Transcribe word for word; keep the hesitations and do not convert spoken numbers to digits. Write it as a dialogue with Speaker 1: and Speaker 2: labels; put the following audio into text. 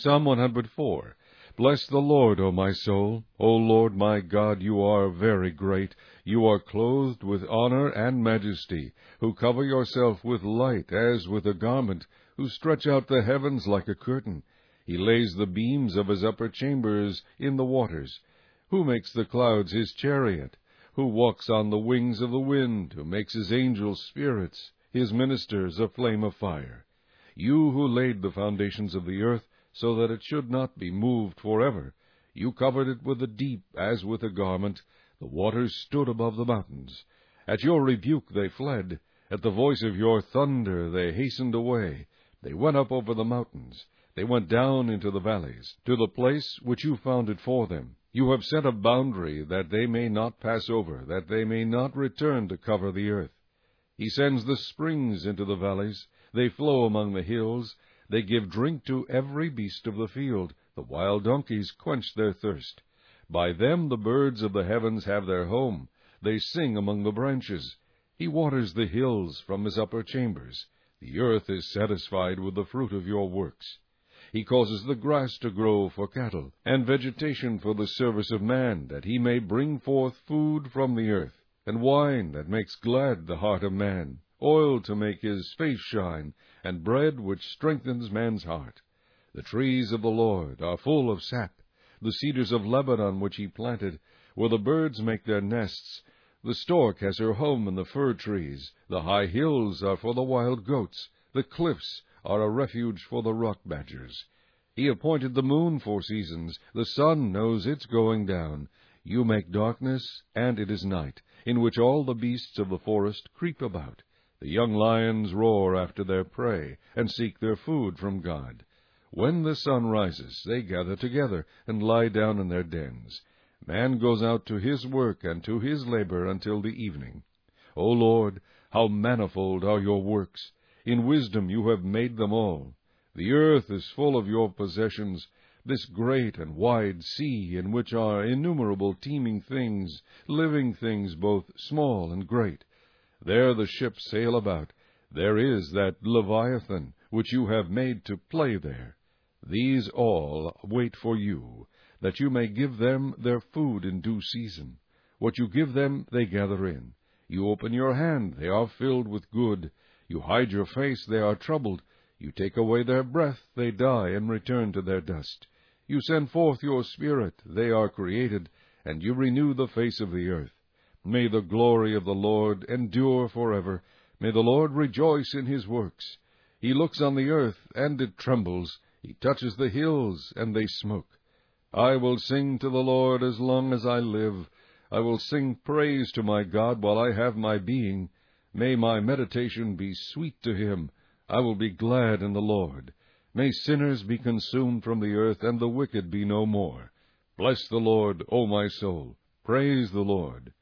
Speaker 1: Psalm one hundred four. Bless the Lord, O my soul. O Lord my God, you are very great. You are clothed with honor and majesty, who cover yourself with light as with a garment, who stretch out the heavens like a curtain. He lays the beams of his upper chambers in the waters. Who makes the clouds his chariot? Who walks on the wings of the wind? Who makes his angels spirits, his ministers a flame of fire? You who laid the foundations of the earth, so that it should not be moved forever. You covered it with the deep as with a garment. The waters stood above the mountains. At your rebuke they fled. At the voice of your thunder they hastened away. They went up over the mountains. They went down into the valleys, to the place which you founded for them. You have set a boundary that they may not pass over, that they may not return to cover the earth. He sends the springs into the valleys. They flow among the hills. They give drink to every beast of the field. The wild donkeys quench their thirst. By them the birds of the heavens have their home. They sing among the branches. He waters the hills from his upper chambers. The earth is satisfied with the fruit of your works. He causes the grass to grow for cattle, and vegetation for the service of man, that he may bring forth food from the earth, and wine that makes glad the heart of man, oil to make his face shine, and bread which strengthens man's heart. The trees of the Lord are full of sap, the cedars of Lebanon which he planted, where the birds make their nests. The stork has her home in the fir trees. The high hills are for the wild goats. The cliffs are a refuge for the rock badgers. He appointed the moon for seasons. The sun knows its going down. You make darkness, and it is night, in which all the beasts of the forest creep about. The young lions roar after their prey, and seek their food from God. When the sun rises, they gather together, and lie down in their dens. Man goes out to his work and to his labor until the evening. O Lord, how manifold are your works! In wisdom you have made them all. The earth is full of your possessions, this great and wide sea, in which are innumerable teeming things, living things both small and great. There the ships sail about. There is that Leviathan, which you have made to play there. These all wait for you, that you may give them their food in due season. What you give them they gather in. You open your hand, they are filled with good. You hide your face, they are troubled. You take away their breath, they die and return to their dust. You send forth your Spirit, they are created, and you renew the face of the earth. May the glory of the Lord endure forever. May the Lord rejoice in his works. He looks on the earth, and it trembles. He touches the hills, and they smoke. I will sing to the Lord as long as I live. I will sing praise to my God while I have my being. May my meditation be sweet to him. I will be glad in the Lord. May sinners be consumed from the earth, and the wicked be no more. Bless the Lord, O my soul. Praise the Lord.